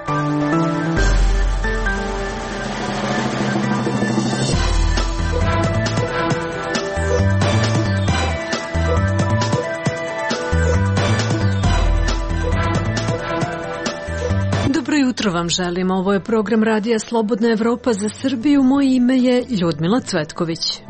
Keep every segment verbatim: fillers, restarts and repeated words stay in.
Jutro vam želim. Ovo je program Radija Slobodna Evropa za Srbiju. Moje ime je Ljudmila Cvetković.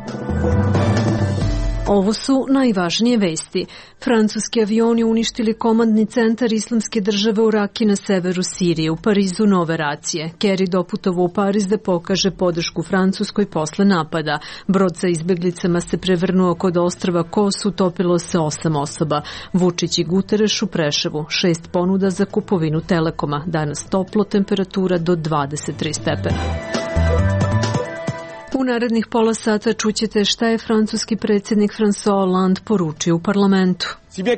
Ovo su najvažnije vesti. Francuski avioni uništili komandni centar Islamske države u Raki na severu Sirije, u Parizu nove racije. Kerry doputovao u Pariz da pokaže podršku Francuskoj posle napada. Brod sa izbeglicama se prevrnuo kod ostrva Kos, utopilo se osam osoba. Vučić i Guterres u Preševu, šest ponuda za kupovinu Telekoma. Danas toplo, temperatura do dvadeset tri stepena. U narednih pola sata čućete šta je francuski predsjednik François Hollande poručio u parlamentu.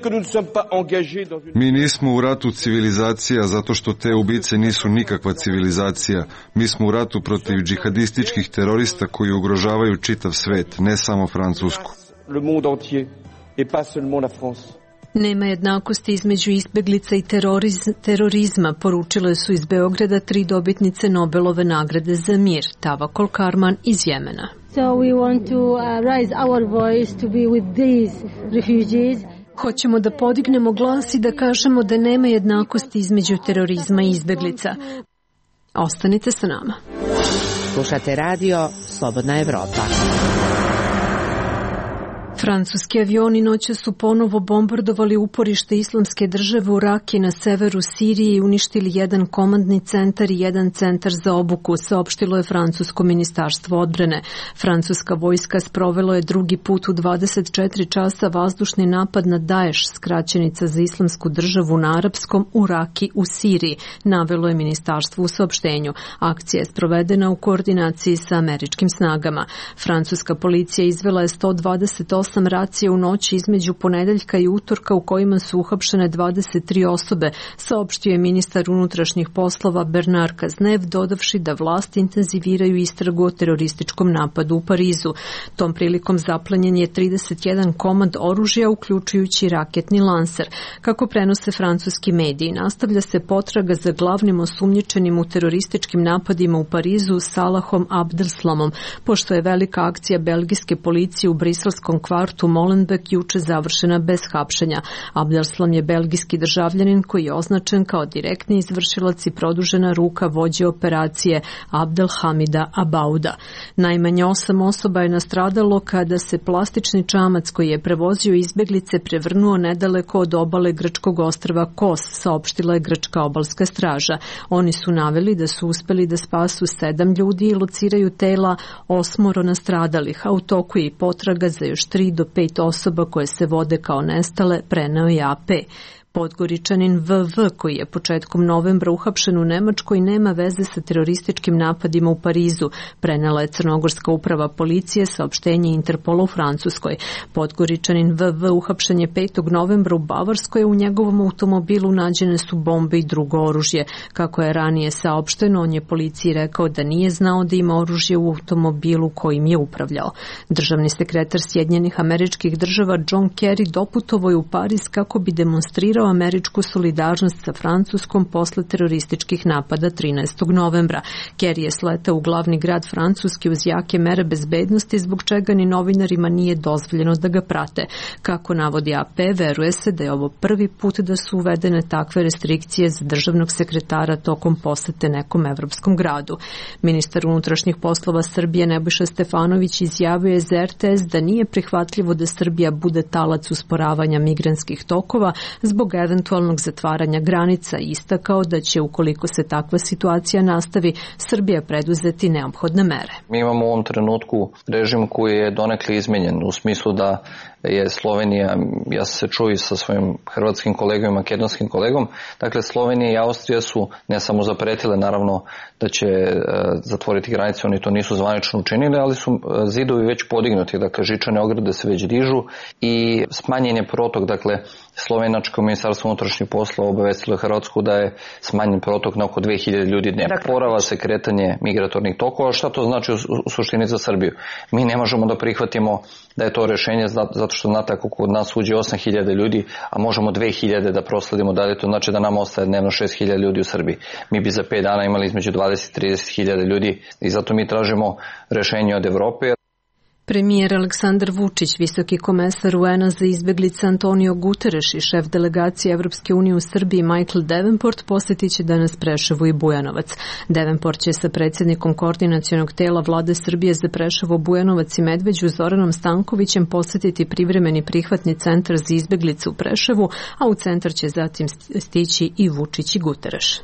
Mi nismo u ratu civilizacija zato što te ubice nisu nikakva civilizacija. Mi smo u ratu protiv džihadističkih terorista koji ugrožavaju čitav svet, ne samo Francusku. Nema jednakosti između izbeglica i teroriz, terorizma, poručile su iz Beograda tri dobitnice Nobelove nagrade za mir, Tavakol Karman iz Jemena. So we want to uh, raise our voice to be with these refugees. Hoćemo da podignemo glas i da kažemo da nema jednakosti između terorizma i izbeglica. Ostanite sa nama. Slušate radio Slobodna Evropa. Francuski avioni noće su ponovo bombardovali uporište Islamske države u Raki na severu Sirije i uništili jedan komandni centar i jedan centar za obuku, saopštilo je francusko ministarstvo odbrane. Francuska vojska sprovelo je drugi put u dvadeset četiri časa vazdušni napad na Daesh, skraćenica za Islamsku državu na arapskom, u Raki u Siriji, navelo je ministarstvo u saopštenju. Akcija je sprovedena u koordinaciji sa američkim snagama. Francuska policija izvela je sto dvadeset osam racije u noći između ponedeljka i utorka u kojima su uhapšene dvadeset tri osobe, saopštio je ministar unutrašnjih poslova Bernard Cazeneuve, dodavši da vlasti intenziviraju istragu o terorističkom napadu u Parizu. Tom prilikom zaplenjen je trideset jedan komad oružja, uključujući raketni lanser. Kako prenose francuski mediji, nastavlja se potraga za glavnim osumnjičenim u terorističkim napadima u Parizu, Salahom Abdeslamom, pošto je velika akcija belgijske policije u briselskom kvartu Molenbeek juče završena bez hapšenja. Abdeslam je belgijski državljanin koji je označen kao direktni izvršilac i produžena ruka vođe operacije Abdelhamida Abauda. Najmanje osam osoba je nastradalo kada se plastični čamac koji je prevozio izbeglice prevrnuo nedaleko od obale grčkog ostrva Kos, saopštila je grčka obalska straža. Oni su naveli da su uspeli da spasu sedam ljudi i lociraju tela osmoro nastradalih, a u toku je i potraga za još tri do pet osoba koje se vode kao nestale, preneo je A P. Podgoričanin V V, koji je početkom novembra uhapšen u Nemačkoj, nema veze sa terorističkim napadima u Parizu, prenela je crnogorska uprava policije saopštenje Interpola u Francuskoj. Podgoričanin V V uhapšen je petog novembra u Bavarskoj, u njegovom automobilu nađene su bombe i drugo oružje. Kako je ranije saopšteno, on je policiji rekao da nije znao da ima oružje u automobilu kojim je upravljao. Državni sekretar Sjedinjenih Američkih Država John Kerry doputovao je u Pariz kako bi demonstrirao američku solidarnost sa Francuskom posle terorističkih napada trinaestog novembra. Kerry je sletao u glavni grad Francuske uz jake mere bezbednosti, zbog čega ni novinarima nije dozvoljeno da ga prate. Kako navodi A P, veruje se da je ovo prvi put da su uvedene takve restrikcije za državnog sekretara tokom posete nekom evropskom gradu. Ministar unutrašnjih poslova Srbije Nebojša Stefanović izjavio je za R T S da nije prihvatljivo da Srbija bude talac usporavanja migrantskih tokova zbog eventualnog zatvaranja granica i istakao da će, ukoliko se takva situacija nastavi, Srbija preduzeti neophodne mere. Mi imamo u ovom trenutku režim koji je donekle izmenjen u smislu da je Slovenija, ja se čuju sa svojim hrvatskim kolegom i makedonskim kolegom, dakle Slovenija i Austrija su ne samo zapretile naravno da će e, zatvoriti granice, oni to nisu zvanično učinili, ali su zidovi već podignuti, dakle žičane ograde se već dižu i smanjen je protok, dakle Slovenačko ministarstvo unutrašnjih poslova obavestilo Hrvatsku da je smanjen protok na oko dve hiljade ljudi dnevno. Porava se kretanje migratornih tokova. Šta to znači u, u suštini za Srbiju? Mi ne možemo da prihvatimo da je to rešenje zato zato što znate ako kod nas uđe osam hiljada ljudi, a možemo dve hiljade da prosledimo dalje, to znači da nam ostaje dnevno šest hiljada ljudi u Srbiji. Mi bi za pet dana imali između dvadeset i trideset hiljada ljudi i zato mi tražimo rešenje od Evrope. Premijer Aleksandar Vučić, visoki komesar U N-a za izbeglice Antonio Guterres i šef delegacije Evropske unije u Srbiji Michael Davenport posjetit će danas Preševo i Bujanovac. Davenport će sa predsjednikom koordinacionog tela Vlade Srbije za Preševo, Bujanovac i Medveđu Zoranom Stankovićem posjetiti privremeni prihvatni centar za izbeglice u Preševu, a u centar će zatim stići i Vučić i Guterres.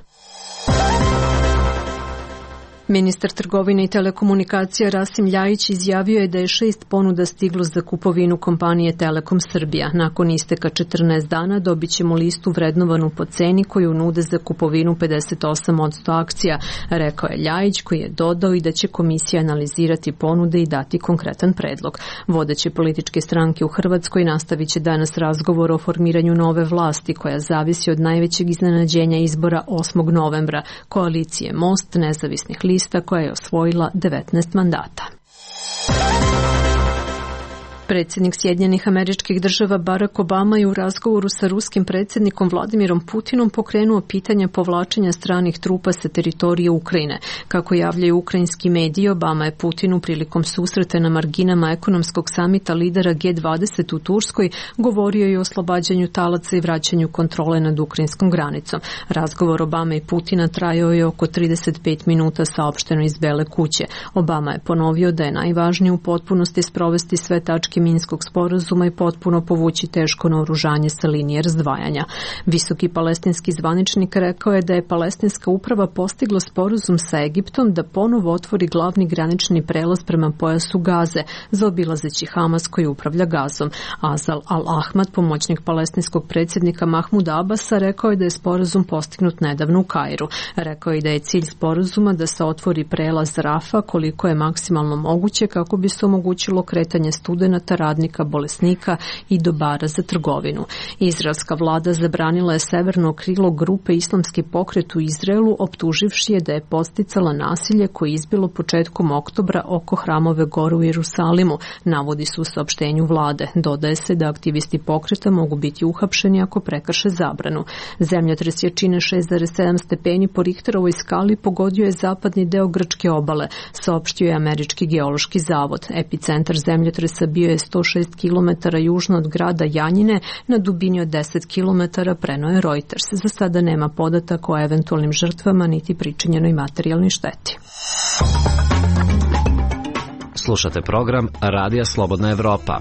Ministar trgovine i telekomunikacija Rasim Ljajić izjavio je da je šest ponuda stiglo za kupovinu kompanije Telekom Srbija. Nakon isteka četrnaest dana dobit ćemo listu vrednovanu po ceni koju nude za kupovinu pedeset osam posto akcija, rekao je Ljajić, koji je dodao i da će komisija analizirati ponude i dati konkretan predlog. Vodeće političke stranke u Hrvatskoj nastavit će danas razgovor o formiranju nove vlasti koja zavisi od najvećeg iznenađenja izbora osmog novembra, koalicije Most, nezavisnih lista koja je osvojila devetnaest mandata. Predsjednik Sjedinjenih Američkih Država Barack Obama je u razgovoru sa ruskim predsjednikom Vladimirom Putinom pokrenuo pitanje povlačenja stranih trupa sa teritorije Ukrajine. Kako javljaju ukrajinski mediji, Obama je Putinu prilikom susreta na marginama ekonomskog samita lidera G dvadeset u Turskoj govorio i o oslobađanju talaca i vraćanju kontrole nad ukrajinskom granicom. Razgovor Obame i Putina trajao je oko trideset pet minuta, saopšteno iz Bele kuće. Obama je ponovio da je najvažnije u potpunosti sprovesti sve tačke Minskog sporazuma i potpuno povući teško naoružanje sa linije razdvajanja. Visoki palestinski zvaničnik rekao je da je palestinska uprava postigla sporazum sa Egiptom da ponovo otvori glavni granični prelaz prema pojasu Gaze, zaobilazeći Hamas koji upravlja Gazom. Azal al-Ahmad, pomoćnik palestinskog predsjednika Mahmuda Abasa, rekao je da je sporazum postignut nedavno u Kairu. Rekao je da je cilj sporazuma da se otvori prelaz Rafa koliko je maksimalno moguće kako bi se omogućilo kretanje studenata, radnika, bolesnika i dobara za trgovinu. Izraelska vlada zabranila je severno krilo grupe Islamski pokret u Izraelu, optuživši je da je podsticala nasilje koje je izbilo početkom oktobra oko Hramove gore u Jerusalimu, navodi se u saopštenju vlade. Dodaje se da aktivisti pokreta mogu biti uhapšeni ako prekrše zabranu. Zemljotres jačine šest zarez sedam stepeni po Richterovoj skali pogodio je zapadni deo grčke obale, saopštio je Američki geološki zavod. Epicentar zemljotresa bio je sto šest kilometara južno od grada Janjine na dubini od deset kilometara, preneo je Reuters. Za sada nema podataka o eventualnim žrtvama niti pričinjenoj materijalnoj šteti. Slušate program Radija Slobodna Evropa.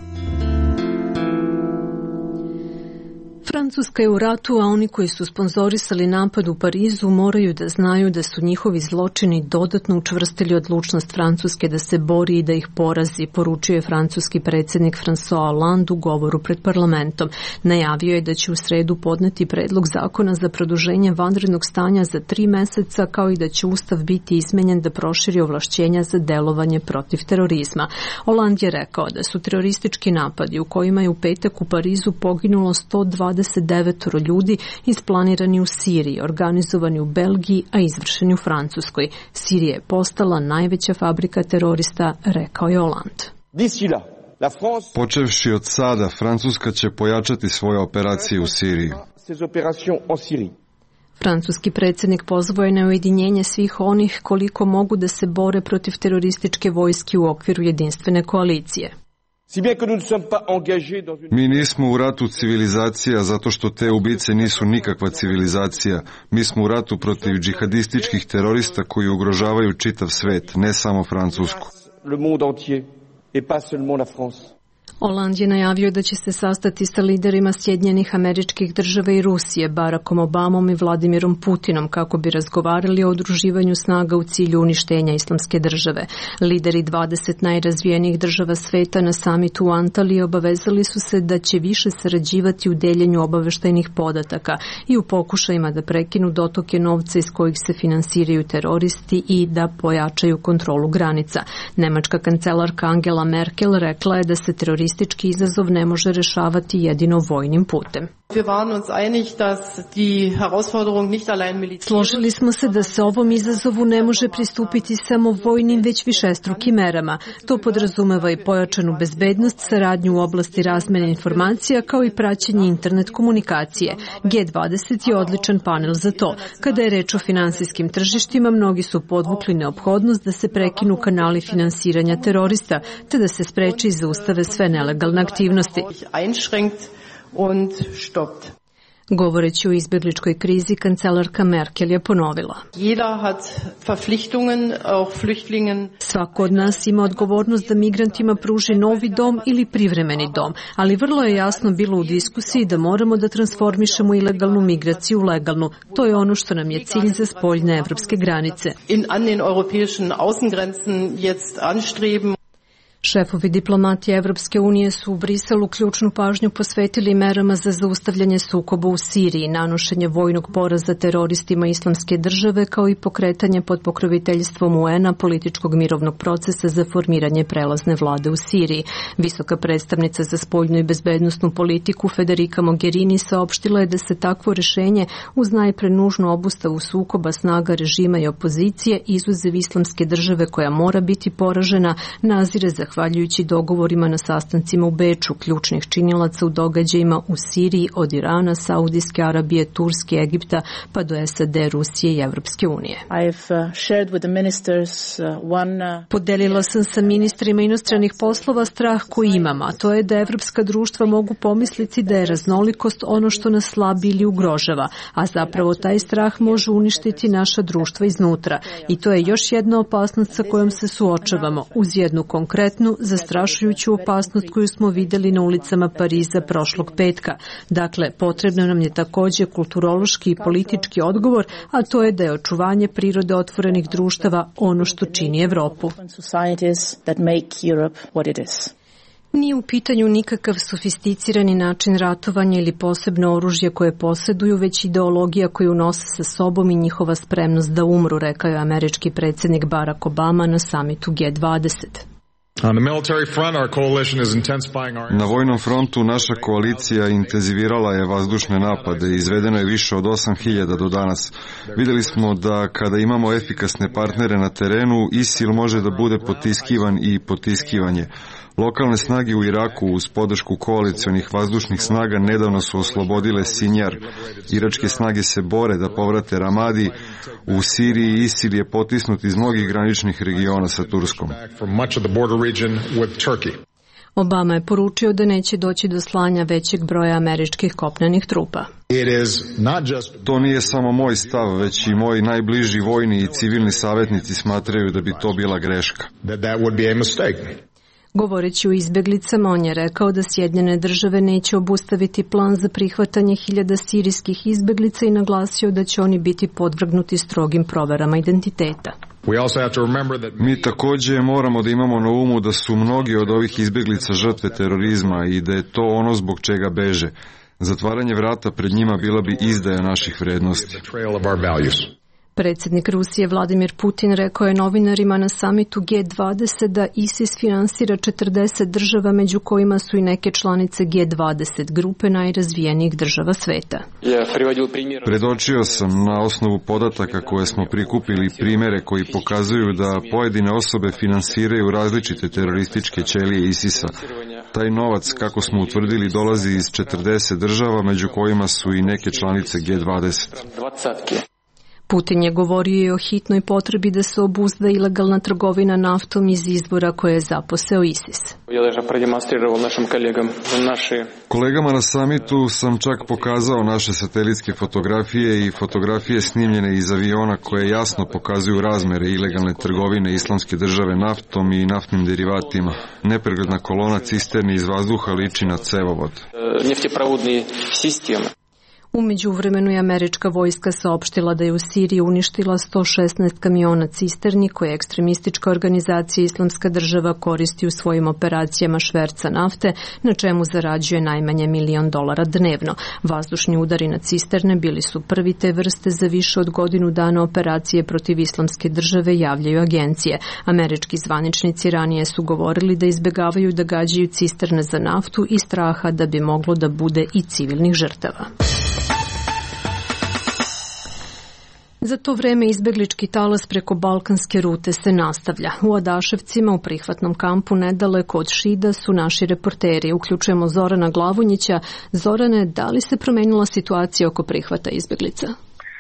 Francuska je u ratu, a oni koji su sponzorisali napad u Parizu moraju da znaju da su njihovi zločini dodatno učvrstili odlučnost Francuske da se bori i da ih porazi, poručio je francuski predsjednik François Hollande u govoru pred parlamentom. Najavio je da će u sredu podneti predlog zakona za produženje vanrednog stanja za tri meseca, kao i da će ustav biti izmenjen da proširi ovlašćenja za delovanje protiv terorizma. Hollande je rekao da su teroristički napadi u kojima je u petak u Parizu poginulo sto dvadeset devet ljudi isplanirani u Siriji, organizovani u Belgiji, a izvršeni u Francuskoj. Sirija je postala najveća fabrika terorista, rekao je Hollande. Počevši od sada, Francuska će pojačati svoje operacije u Siriji. Francuski predsjednik pozvao je na ujedinjenje svih onih koliko mogu da se bore protiv terorističke vojske u okviru jedinstvene koalicije. Mi nismo u ratu civilizacija zato što te ubice nisu nikakva civilizacija. Mi smo u ratu protiv džihadističkih terorista koji ugrožavaju čitav svet, ne samo Francusku. Hollande je najavio da će se sastati sa liderima Sjedinjenih Američkih Država i Rusije, Barackom Obamom i Vladimirom Putinom, kako bi razgovarali o udruživanju snaga u cilju uništenja Islamske države. Lideri dvadeset najrazvijenijih država sveta na samitu u Antaliji obavezali su se da će više sarađivati u deljenju obaveštajnih podataka i u pokušajima da prekinu dotoke novca iz kojih se finansiraju teroristi i da pojačaju kontrolu granica. Nemačka kancelarka Angela Merkel rekla je da se teroristički izazov ne može rešavati jedino vojnim putem. Složili smo se da se ovom izazovu ne može pristupiti samo vojnim, već višestrukim merama. To podrazumeva i pojačanu bezbednost, saradnju u oblasti razmene informacija, kao i praćenje internet komunikacije. G dvadeset je odličan panel za to. Kada je reč o finansijskim tržištima, mnogi su podvukli neophodnost da se prekinu kanali finansiranja terorista, te da se spreči i zaustave sve nelegalne aktivnosti. Govoreći o izbegličkoj krizi, kancelarka Merkel je ponovila: svako od nas ima odgovornost da migrantima pruži novi dom ili privremeni dom, ali vrlo je jasno bilo u diskusiji da moramo da transformišemo ilegalnu migraciju u legalnu. To je ono što nam je cilj za spoljne evropske granice. Šefovi diplomatije Evropske unije su u Briselu ključnu pažnju posvetili merama za zaustavljanje sukoba u Siriji, nanošenje vojnog poraza teroristima Islamske države, kao i pokretanje pod pokroviteljstvom U N-a političkog mirovnog procesa za formiranje prelazne vlade u Siriji. Visoka predstavnica za spoljnu i bezbednosnu politiku Federica Mogherini saopštila je da se takvo rešenje uz najpre nužnu obustavu sukoba snaga režima i opozicije, izuzev Islamske države koja mora biti poražena, nazire za zahvaljujući dogovorima na sastancima u Beču, ključnih činilaca u događajima u Siriji od Irana, Saudijske Arabije, Turske, Egipta, pa do S A D, Rusije i Evropske unije. Podelila sam sa ministrima inostranih poslova strah koji imam, a to je da evropska društva mogu pomisliti da je raznolikost ono što nas slabi ili ugrožava, a zapravo taj strah može uništiti naša društva iznutra. I to je još jedna opasnost sa kojom se suočavamo, uz jednu konkretnu zastrašujuću opasnost koju smo videli na ulicama Pariza prošlog petka. Dakle, potrebno nam je takođe kulturološki i politički odgovor, a to je da je očuvanje prirode otvorenih društava ono što čini Evropu. Nije u pitanju nikakav sofisticirani način ratovanja ili posebno oružje koje posjeduju, već ideologija koju nose sa sobom i njihova spremnost da umru, rekao je američki predsjednik Barack Obama na samitu G dvadeset. Na vojnom frontu naša koalicija intenzivirala je vazdušne napade i izvedeno je više od osam hiljada do danas. Vidjeli smo da kada imamo efikasne partnere na terenu, ISIL može da bude potiskivan i potiskivanje. Lokalne snage u Iraku uz podršku koalicionih vazdušnih snaga nedavno su oslobodile Sinjar. Iračke snage se bore da povrate Ramadi. U Siriji ISIL je potisnut iz mnogih graničnih regiona sa Turskom. Obama je poručio da neće doći do slanja većeg broja američkih kopnenih trupa. To nije samo moj stav, već i moji najbliži vojni i civilni savjetnici smatraju da bi to bila greška. Govoreći o izbjeglicama, on je rekao da Sjedinjene države neće obustaviti plan za prihvatanje hiljada sirijskih izbjeglica i naglasio da će oni biti podvrgnuti strogim proverama identiteta. Mi također moramo da imamo na umu da su mnogi od ovih izbjeglica žrtve terorizma i da je to ono zbog čega beže. Zatvaranje vrata pred njima bila bi izdaja naših vrednosti. Predsjednik Rusije Vladimir Putin rekao je novinarima na samitu G dvadeset da ISIS finansira četrdeset država, među kojima su i neke članice G dvadeset, grupe najrazvijenijih država sveta. Predočio sam na osnovu podataka koje smo prikupili primere koji pokazuju da pojedine osobe finansiraju različite terorističke ćelije ISIS-a. Taj novac, kako smo utvrdili, dolazi iz četrdeset država, među kojima su i neke članice G dvadeset. Putin je govorio i o hitnoj potrebi da se obuzda ilegalna trgovina naftom iz izvora koje je zaposeo ISIS. Kolegama na samitu sam čak pokazao naše satelitske fotografije i fotografije snimljene iz aviona koje jasno pokazuju razmere ilegalne trgovine Islamske države naftom i naftnim derivatima. Nepregledna kolona cisterni iz vazduha liči na cevovod. U međuvremenu je američka vojska saopštila da je u Siriji uništila sto šesnaest kamiona cisterni koje ekstremistička organizacija Islamska država koristi u svojim operacijama šverca nafte, na čemu zarađuje najmanje milion dolara dnevno. Vazdušni udari na cisterne bili su prvi te vrste za više od godinu dana operacije protiv Islamske države, javljaju agencije. Američki zvaničnici ranije su govorili da izbegavaju da gađaju cisterne za naftu i straha da bi moglo da bude i civilnih žrtava. Za to vreme izbeglički talas preko balkanske rute se nastavlja. U Adaševcima, u prihvatnom kampu nedaleko od Šida, su naši reporteri. Uključujemo Zorana Glavonjića. Zorane, da li se promenila situacija oko prihvata izbeglica?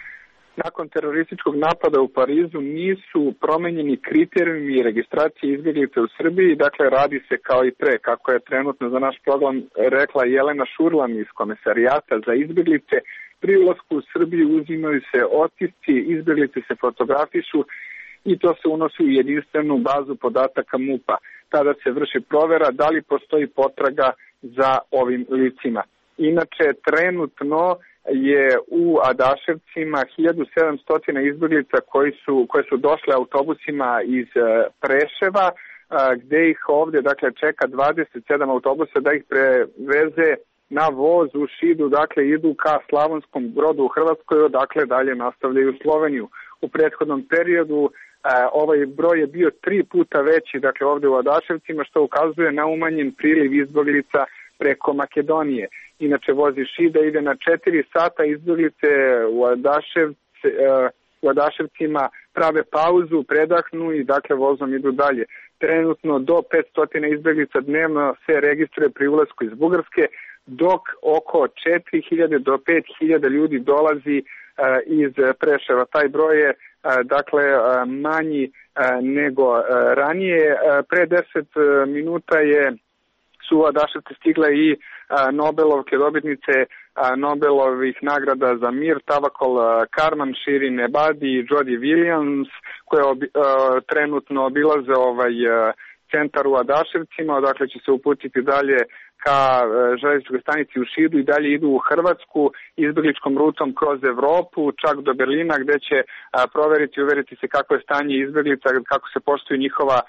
Nakon terorističkog napada u Parizu nisu promenjeni kriterijumi registracije izbeglica u Srbiji, dakle radi se kao i pre, kako je trenutno za naš program rekla Jelena Šurlan iz Komesarijata za izbeglice. Pri ulasku u Srbiju uzimaju se otisci, izbeglice se fotografišu i to se unosi u jedinstvenu bazu podataka MUP-a. Tada se vrši provera da li postoji potraga za ovim licima. Inače, trenutno je u Adaševcima hiljadu sedamsto izbeglica koji su, koje su došle autobusima iz Preševa, gde ih ovde dakle, čeka dvadeset sedam autobusa da ih preveze na voz u Šidu, dakle idu ka Slavonskom Brodu u Hrvatskoj, odakle dalje nastavljaju Sloveniju. U prethodnom periodu e, ovaj broj je bio tri puta veći, dakle ovde u Adaševcima, što ukazuje na umanjen priliv izbeglica preko Makedonije. Inače voz iz Šida ide na četiri sata, izbeglice u, Adaševce, e, u Adaševcima prave pauzu, predahnu i dakle vozom idu dalje. Trenutno do petsto izbeglica dnevno se registruje pri ulasku iz Bugarske, dok oko četiri hiljade do pet hiljada ljudi dolazi uh, iz Preševa. Taj broj je uh, dakle uh, manji uh, nego uh, ranije. Uh, pre deset uh, minuta je su u Adaševce stigle i uh, Nobelovke dobitnice uh, Nobelovih nagrada za mir, Tavakol uh, Karman, Shirin Ebadi i Jody Williams, koje obi, uh, trenutno obilaze ovaj uh, centar u Adaševcima, odakle će se uputiti dalje ka železničkoj stanici u Šidu i dalje idu u Hrvatsku izbegličkom rutom kroz Evropu, čak do Berlina, gde će a, proveriti i uveriti se kako je stanje izbeglica, kako se poštuju njihova a,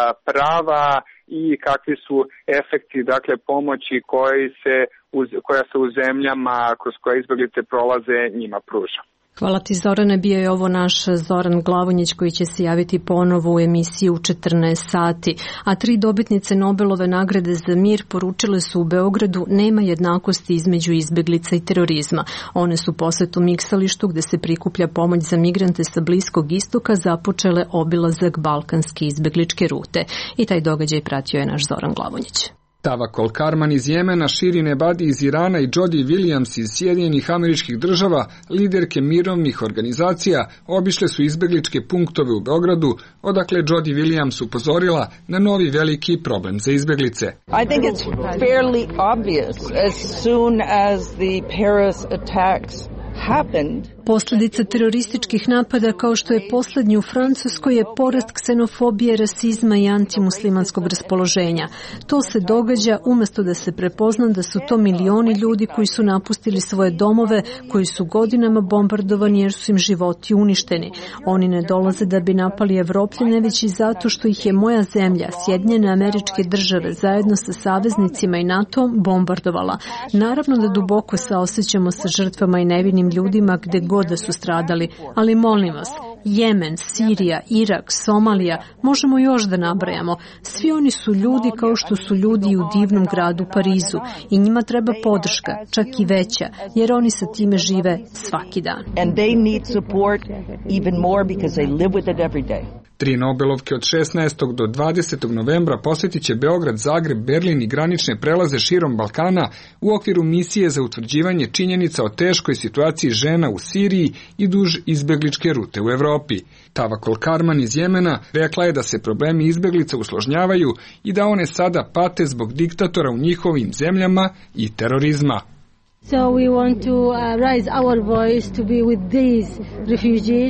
prava i kakvi su efekti, dakle, pomoći koji se, uz, koja se u zemljama kroz koje izbeglice prolaze njima pruža. Hvala ti, Zorane. Bio je ovo naš Zoran Glavonjić koji će se javiti ponovo u emisiji u četrnaest sati. A tri dobitnice Nobelove nagrade za mir poručile su u Beogradu nema jednakosti između izbeglica i terorizma. One su posetu miksalištu gde se prikuplja pomoć za migrante sa Bliskog istoka započele obilazak balkanske izbegličke rute. I taj događaj pratio je naš Zoran Glavonjić. Tavakol Karman iz Jemena, Shirin Ebadi iz Irana i Jody Williams iz Sjedinjenih Američkih Država, liderke mirovnih organizacija, obišle su izbegličke punktove u Beogradu, odakle Jody Williams upozorila na novi veliki problem za izbeglice. I think it's fairly obvious as soon as the Paris attacks happened. Posljedica terorističkih napada kao što je poslednji u Francuskoj je porast ksenofobije, rasizma i antimuslimanskog raspoloženja. To se događa umjesto da se prepozna da su to milioni ljudi koji su napustili svoje domove, koji su godinama bombardovani jer su im životi uništeni. Oni ne dolaze da bi napali Evropljane, već i zato što ih je moja zemlja, Sjedinjene Američke Države, zajedno sa saveznicima i NATO bombardovala. Naravno da duboko saosećamo sa žrtvama i nevinim ljudima gde god da su stradali, ali molim vas, Jemen, Sirija, Irak, Somalija, možemo još da nabrajamo. Svi oni su ljudi kao što su ljudi u divnom gradu Parizu i njima treba podrška, čak i veća, jer oni sa time žive svaki dan. And they need support even more because they live with it every day. Tri Nobelovke od šesnaestog do dvadesetog novembra posjetit će Beograd, Zagreb, Berlin i granične prelaze širom Balkana u okviru misije za utvrđivanje činjenica o teškoj situaciji žena u Siriji i duž izbegličke rute u Evropi. Tavakol Karman iz Jemena rekla je da se problemi izbeglica usložnjavaju i da one sada pate zbog diktatora u njihovim zemljama i terorizma. So we want to uh, raise our voice to be with these refugees.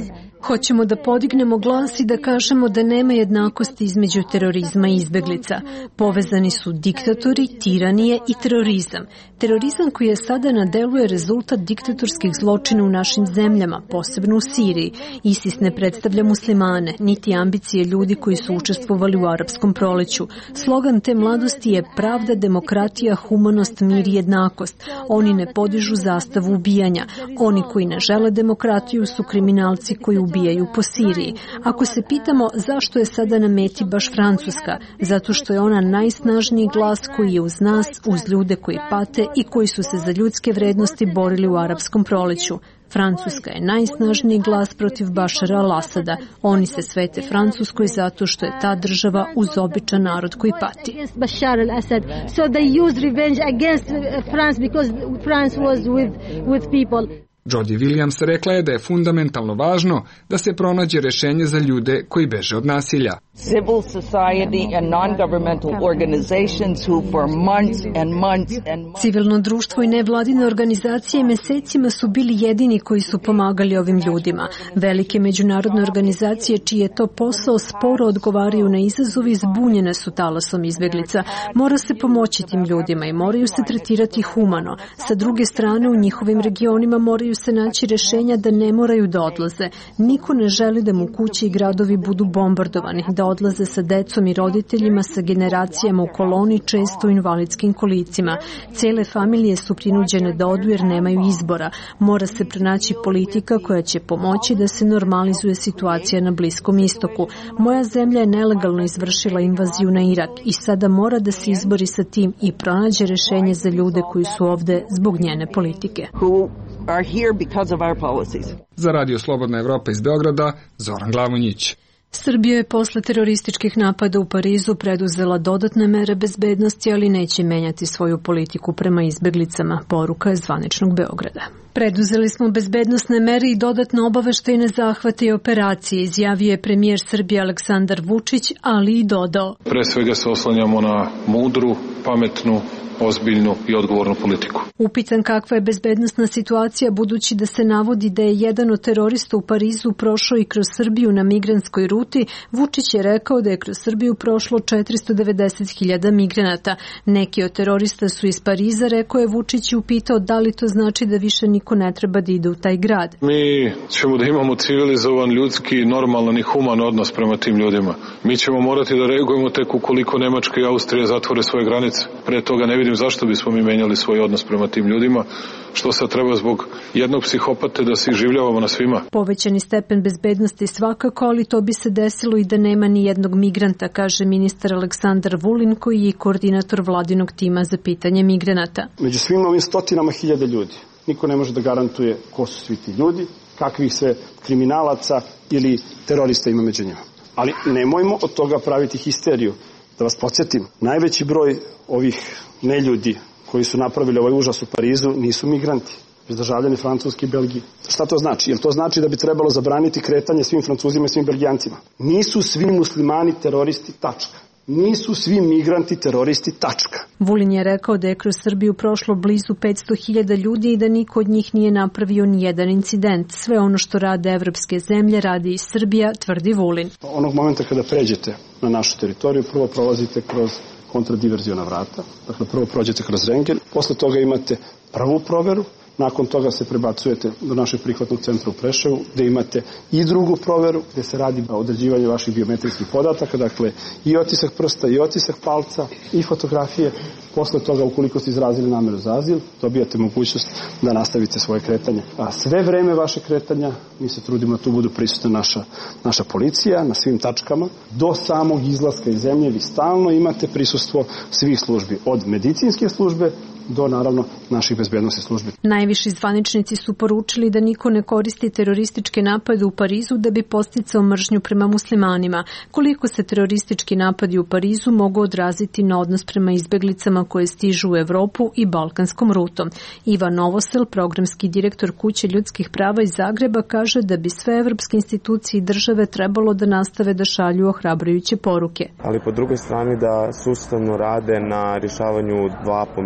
Hoćemo da podignemo glas i da kažemo da nema jednakosti između terorizma i izbeglica. Povezani su diktatori, tiranije i terorizam. Terorizam koji je sada na delu je rezultat diktatorskih zločina u našim zemljama, posebno u Siriji. ISIS ne predstavlja muslimane, niti ambicije ljudi koji su učestvovali u arapskom proleću. Slogan te mladosti je pravda, demokratija, humanost, mir i jednakost. Oni ne podižu zastavu ubijanja. Oni koji ne žele demokratiju su kriminalci koji ubijaju po Siriji. Ako se pitamo zašto je sada na meti baš Francuska, zato što je ona najsnažniji glas koji je uz nas, uz ljude koji pate i koji su se za ljudske vrednosti borili u arapskom proleću. Francuska je najsnažniji glas protiv Bašara al-Asada. Oni se svete Francuskoj zato što je ta država uz običan narod koji pati. Bashar al-Assad. So they used revenge against France because France was with with people. Jody Williams rekla je da je fundamentalno važno da se pronađe rešenje za ljude koji beže od nasilja. Civil society and non-governmental organizations who for months and months and months... Civilno društvo i nevladine organizacije mesecima su bili jedini koji su pomagali ovim ljudima. Velike međunarodne organizacije čiji je to posao sporo odgovaraju na izazov i zbunjene su talasom izbeglica. Mora se pomoći tim ljudima i moraju se tretirati humano. Sa druge strane, u njihovim regionima moraju se naći rešenja da ne moraju da odlaze. Niko ne želi da mu kuće i gradovi budu bombardovani, da odlaze sa decom i roditeljima, sa generacijama u koloni, često u invalidskim kolicima. Cele familije su prinuđene da odu jer nemaju izbora. Mora se pronaći politika koja će pomoći da se normalizuje situacija na Bliskom istoku. Moja zemlja je nelegalno izvršila invaziju na Irak i sada mora da se izbori sa tim i pronađe rešenje za ljude koji su ovde zbog njene politike. are here because of our policies. Za Radio Slobodna Evropa iz Beograda, Zoran Glavonjić. Srbija je posle terorističkih napada u Parizu preduzela dodatne mere bezbednosti, ali neće menjati svoju politiku prema izbeglicama, poruka je zvaničnog Beograda. Preduzeli smo bezbednosne mere i dodatno obaveštajne zahvate i operacije, izjavio je premijer Srbije Aleksandar Vučić, ali i dodao. Pre svega se oslanjamo na mudru, pametnu, ozbiljnu i odgovornu politiku. Upitan kakva je bezbednosna situacija, budući da se navodi da je jedan od terorista u Parizu prošao i kroz Srbiju na migrantskoj ruti, Vučić je rekao da je kroz Srbiju prošlo četiristo devedeset hiljada migranata. Neki od terorista su iz Pariza, rekao je Vučić i upitao da li to znači da više niko ne treba da ide u taj grad. Mi ćemo da imamo civilizovan, ljudski, normalan i human odnos prema tim ljudima. Mi ćemo morati da reagujemo tek ukoliko Nemačka i Austrija zatvore svoje granice. Pre toga ne vidim zašto bismo mi menjali svoj odnos prema tim ljudima, što sad treba zbog jednog psihopate da se življavamo na svima. Povećani stepen bezbednosti svakako, ali to bi se desilo i da nema ni jednog migranta, kaže ministar Aleksandar Vulin, koji je koordinator vladinog tima za pitanje migranata. Među svim ovim stotinama hiljada ljudi niko ne može da garantuje ko su svi ti ljudi, kakvih sve kriminalaca ili terorista ima među njima. Ali nemojmo od toga praviti histeriju. Da vas podsjetim, najveći broj ovih neljudi koji su napravili ovaj užas u Parizu nisu migranti, već državljani Francuske i Belgije. Šta to znači? Jel to znači da bi trebalo zabraniti kretanje svim Francuzima i svim Belgijancima? Nisu svi muslimani teroristi, tačka. Nisu svi migranti teroristi, tačka. Vulin je rekao da je kroz Srbiju prošlo blizu petsto hiljada ljudi i da niko od njih nije napravio ni jedan incident. Sve ono što rade evropske zemlje radi i Srbija, tvrdi Vulin. Onog momenta kada pređete na našu teritoriju, prvo prolazite kroz kontradiverziona vrata, dakle prvo prođete kroz rengen, posle toga imate prvu proveru, nakon toga se prebacujete do našeg prihvatnog centra u Preševu, gde imate i drugu proveru, gde se radi o određivanju vaših biometrijskih podataka, dakle i otisak prsta, i otisak palca, i fotografije. Posle toga, ukoliko ste izrazili nameru za azil, dobijate mogućnost da nastavite svoje kretanje. A sve vreme vaše kretanja, mi se trudimo da tu budu prisutna naša, naša policija na svim tačkama. Do samog izlaska iz zemlje vi stalno imate prisustvo svih službi, od medicinske službe do, naravno, naših bezbednosnih službi. Najviši zvaničnici su poručili da niko ne koristi terorističke napade u Parizu da bi podsticao mržnju prema muslimanima. Koliko se teroristički napadi u Parizu mogu odraziti na odnos prema izbeglicama koje stižu u Evropu i balkanskom rutom. Ivan Novosel, programski direktor Kuće ljudskih prava iz Zagreba, kaže da bi sve evropske institucije i države trebalo da nastave da šalju ohrabrujuće poruke. Ali po drugoj strani da sustavno rade na rješavanju dva po meni najbolje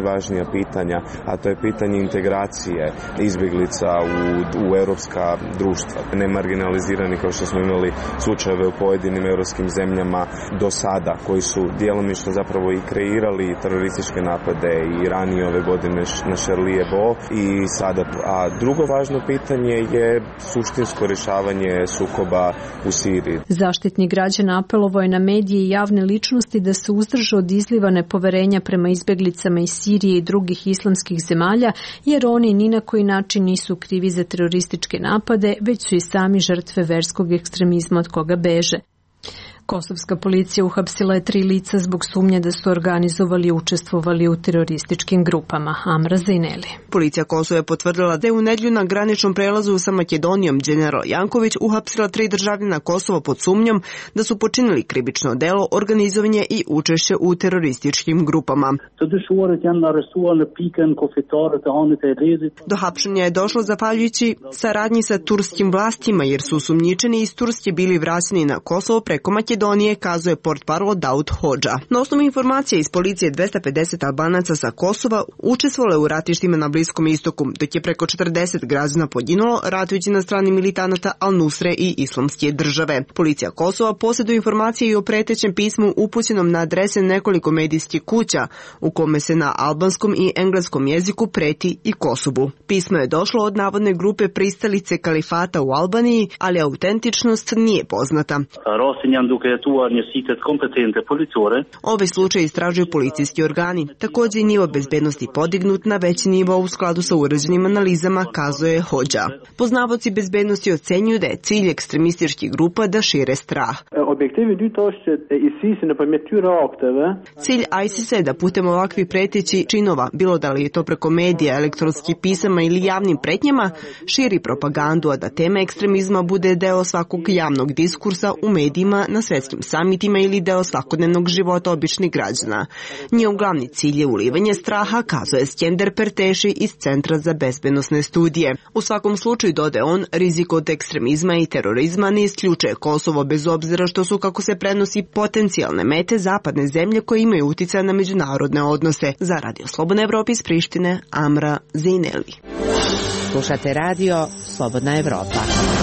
najvažnija pitanja, a to je pitanje integracije izbjeglica u, u europska društva. Ne marginalizirani kao što smo imali slučajeve u pojedinim europskim zemljama do sada, koji su djelomično zapravo i kreirali terorističke napade i ranije ove godine na Charlie Hebdo i sada. A drugo važno pitanje je suštinsko rješavanje sukoba u Siriji. Zaštitnik građana apelovao je na medije i javne ličnosti da se uzdrže od izliva nepoverenja prema izbjeglicama iz Sirije i drugih islamskih zemalja, jer oni ni na koji način nisu krivi za terorističke napade, već su i sami žrtve verskog ekstremizma od koga beže. Kosovska policija uhapsila je tri lica zbog sumnje da su organizovali i učestvovali u terorističkim grupama. Amra Zajneli. Policija Kosova je potvrdila da je u nedjelju na graničnom prelazu sa Makedonijom general Janković uhapsila tri državljana Kosova pod sumnjom da su počinili krivično delo, organizovanje i učešće u terorističkim grupama. Do hapšenja je došlo zahvaljujući saradnji sa turskim vlastima, jer su sumnjičeni iz Turske bili vraćeni na Kosovo preko Makedonije, kazuje portparol Daud Hodža. Na osnovu informacije iz policije dvesta pedeset Albanaca sa Kosova učestvovalo u ratištima na Bliskom istoku, dok je preko četrdeset građana poginulo ratujući na strani militanata Al-Nusre i Islamske države. Policija Kosova posjeduje informacije i o pretećem pismu upućenom na adrese nekoliko medijskih kuća, u kome se na albanskom i engleskom jeziku preti i Kosovu. Pismo je došlo od navodne grupe pristalice kalifata u Albaniji, ali autentičnost nije poznata. Ovaj slučaj istražuju policijski organi. Također je nivo bezbednosti podignut na veći nivo u skladu sa urađenim analizama, kazuje Hodža. Poznavaoci bezbednosti ocenjuju da je cilj ekstremističkih grupa da šire strah. Cilj ISIS-a je da putem ovakvih preteći činova, bilo da li je to preko medija, elektronskih pisama ili javnim pretnjama, širi propagandu, a da tema ekstremizma bude deo svakog javnog diskursa u medijima, na svjetskim samitima ili deo svakodnevnog života običnih građana. Njihov glavni cilj je ulivanje straha, kazuje Skender Perteši iz Centra za bezbednosne studije. U svakom slučaju, dodaje on, rizik od ekstremizma i terorizma ne isključuje Kosovo, bez obzira što su, kako se prenosi, potencijalne mete zapadne zemlje koje imaju utjecaj na međunarodne odnose. Za Radio Slobodna Evropa iz Prištine, Amra Zajneli. Slušate Radio Slobodna Evropa.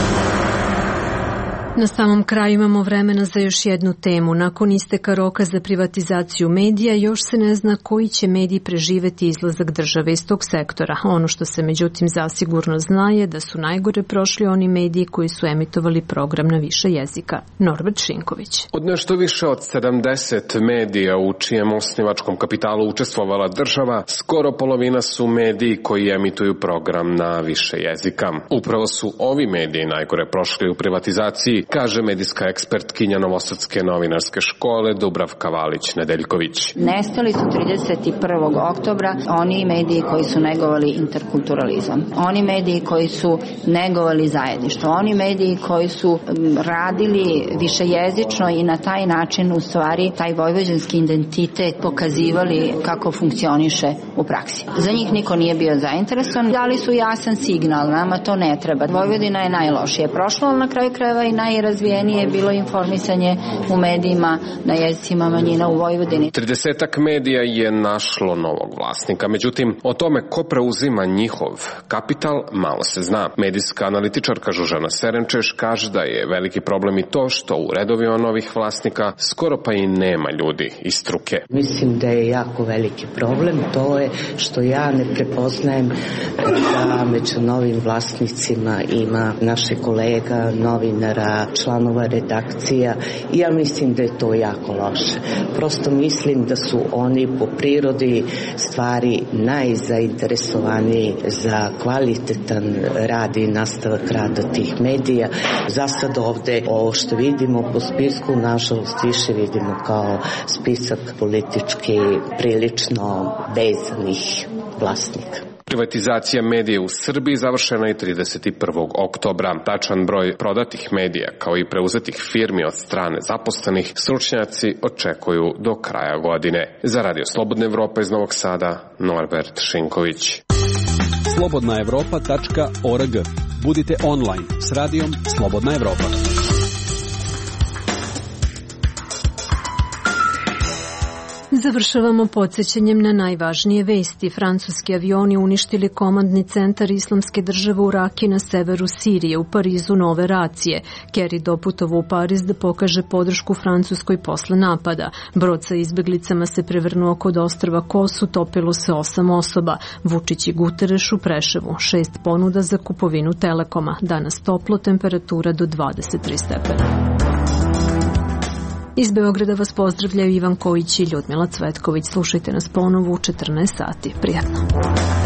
Na samom kraju imamo vremena za još jednu temu. Nakon isteka roka za privatizaciju medija, još se ne zna koji će mediji preživeti izlazak države iz tog sektora. Ono što se međutim zasigurno zna je da su najgore prošli oni mediji koji su emitovali program na više jezika. Norbert Šinković. Od nešto više od sedamdeset medija u čijem osnivačkom kapitalu učestvovala država, skoro polovina su mediji koji emituju program na više jezika. Upravo su ovi mediji najgore prošli u privatizaciji, kaže medijska ekspertkinja Novosadske novinarske škole Dubravka Valić-Nedeljković. Nestali su trideset prvog oktobra oni mediji koji su negovali interkulturalizam, oni mediji koji su negovali zajedništvo, oni mediji koji su radili višejezično i na taj način u stvari taj vojvođanski identitet pokazivali kako funkcioniše u praksi. Za njih niko nije bio zainteresovan, dali su jasan signal, nama to ne treba. Vojvodina je najlošije prošla, ali na kraju krajeva i najrazvijenije je bilo informisanje u medijima na jezicima manjina u Vojvodini. Tridesetak medija je našlo novog vlasnika, međutim o tome ko preuzima njihov kapital malo se zna. Medijska analitičarka Žužana Serenčeš kaže da je veliki problem i to što u redovima novih vlasnika skoro pa i nema ljudi iz struke. Mislim da je jako veliki problem, to je što ja ne prepoznajem da među novim vlasnicima ima naše kolega, novinara, članova redakcija i ja mislim da je to jako loše. Prosto mislim da su oni po prirodi stvari najzainteresovaniji za kvalitetan rad i nastavak rada tih medija. Za sad ovde ovo što vidimo po spisku, nažalost više vidimo kao spisak politički prilično vezanih vlasnika. Privatizacija medija u Srbiji završena je trideset prvog oktobra. Tačan broj prodatih medija kao i preuzetih firmi od strane zaposlenih stručnjaci očekuju do kraja godine. Za Radio Slobodna Evropa iz Novog Sada, Norbert Šinković. slobodna evropa tačka org. Budite online s radijom Slobodna Evropa. Završavamo podsjećanjem na najvažnije vesti. Francuski avioni uništili komandni centar Islamske države u Raki na severu Sirije, u Parizu nove racije. Kerry doputovao u Pariz da pokaže podršku Francuskoj posle napada. Brod sa izbeglicama se prevrnuo kod ostrva Kos, utopilo se osam osoba. Vučić i Guterres u Preševu. Šest ponuda za kupovinu Telekoma. Danas toplo, temperatura do dvadeset tri stepena. Iz Beograda vas pozdravljaju Ivan Kojić i Ljudmila Cvetković. Slušajte nas ponovo u četrnaest sati. Prijatno.